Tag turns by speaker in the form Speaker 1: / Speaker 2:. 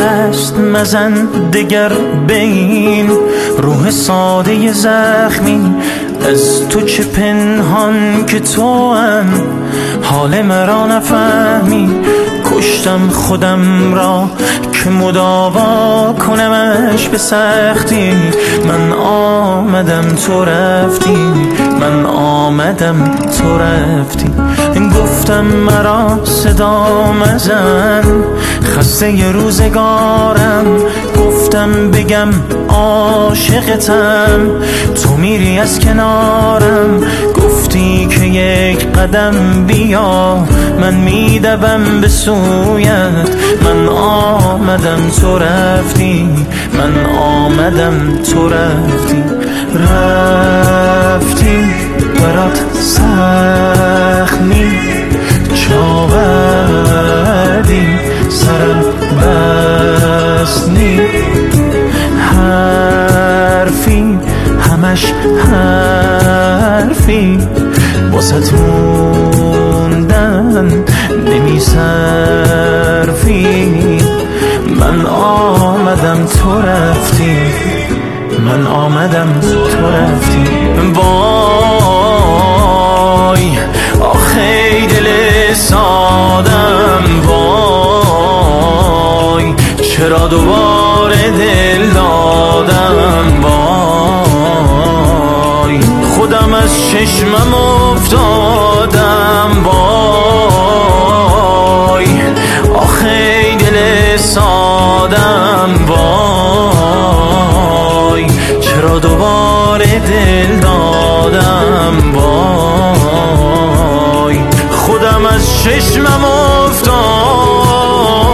Speaker 1: دست مزن دگر به این روح ساده زخمی. از تو چه پنهان که تو هم حال مرا نفهمی. کشتم خودم را که مداوا کنمش به سختی. من آمدم تو رفتی، من آمدم تو رفتی. گفتم مرا صدا مزن خسته ی روزگارم. گفتم بگم عاشقتم تو میری از کنارم. گفتی که یک قدم بیا من میدوم به سویت. من آمدم تو رفتی، من آمدم تو رفتی. رفتی برات سخمی چاودی سرم بسنی. حرفی همش حرفی واسه موندن نمیصرفی. من آمدم تو رفتی، من آمدم تو رفتی. وای آخه دل سادم وای چرا دوباره دل دادم. وای خودم از چشمم افتادم. وای آخه دل سادم وای چرا دوباره دل دادم. وای خودم از چشمم